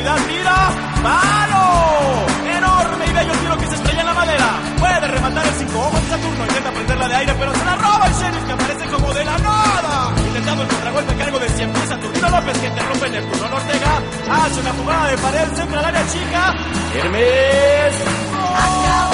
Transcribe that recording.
profundidad, tira, ¡palo! Enorme y bello tiro que se estrella en la madera. Puede rematar el 5 ojos de Saturno, intenta prenderla de aire, pero se la roba el Sheriff, que aparece como de la nada. Intentando el contragolpe a cargo de 100 pies Saturnino López, que interrumpe Neptuno Ortega. Hace una jugada de pared, centra al área chica. Hermes. Acabó.